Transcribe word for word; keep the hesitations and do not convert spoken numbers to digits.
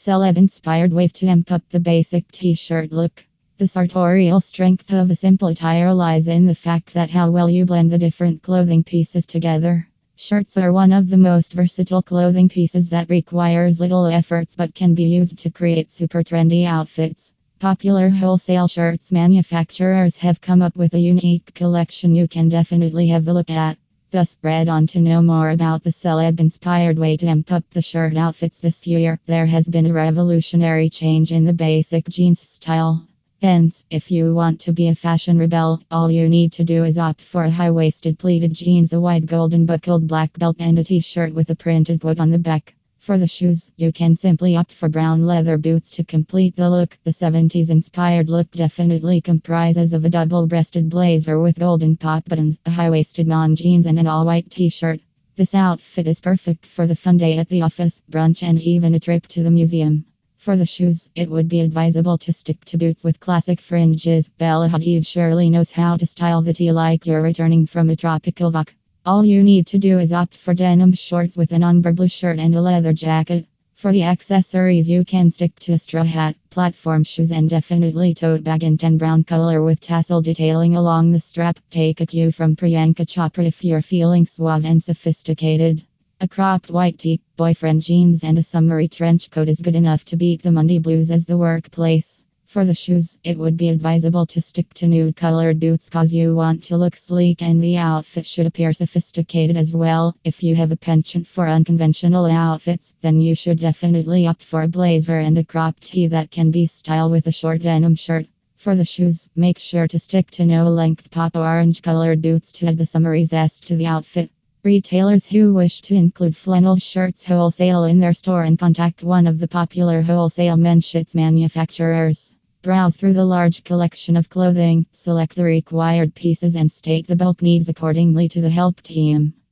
Celeb-inspired ways to amp up the basic t-shirt look. The sartorial strength of a simple attire lies in the fact that how well you blend the different clothing pieces together. Shirts are one of the most versatile clothing pieces that requires little efforts but can be used to create super trendy outfits. Popular wholesale shirts manufacturers have come up with a unique collection you can definitely have a look at. Thus, read on to know more about the celeb-inspired way to amp up the shirt outfits this year. There has been a revolutionary change in the basic jeans style. Hence, if you want to be a fashion rebel, all you need to do is opt for a high-waisted pleated jeans, a wide golden buckled black belt, and a t-shirt with a printed quote on the back. For the shoes, you can simply opt for brown leather boots to complete the look. The seventies-inspired look definitely comprises of a double-breasted blazer with golden pop buttons, a high-waisted mom jeans, and an all-white t-shirt. This outfit is perfect for the fun day at the office, brunch, and even a trip to the museum. For the shoes, it would be advisable to stick to boots with classic fringes. Bella Hadid surely knows how to style the tee like you're returning from a tropical walk. All you need to do is opt for denim shorts with an umber blue shirt and a leather jacket. For the accessories, you can stick to a straw hat, platform shoes, and definitely tote bag in tan brown color with tassel detailing along the strap. Take a cue from Priyanka Chopra if you're feeling suave and sophisticated. A cropped white tee, boyfriend jeans, and a summery trench coat is good enough to beat the Monday blues as the workplace. For the shoes, it would be advisable to stick to nude colored boots cause you want to look sleek and the outfit should appear sophisticated as well. If you have a penchant for unconventional outfits, then you should definitely opt for a blazer and a cropped tee that can be styled with a short denim shirt. For the shoes, make sure to stick to no-length pop orange colored boots to add the summery zest to the outfit. Retailers who wish to include flannel shirts wholesale in their store and contact one of the popular wholesale men's shirts manufacturers. Browse through the large collection of clothing, select the required pieces, and state the bulk needs accordingly to the help team.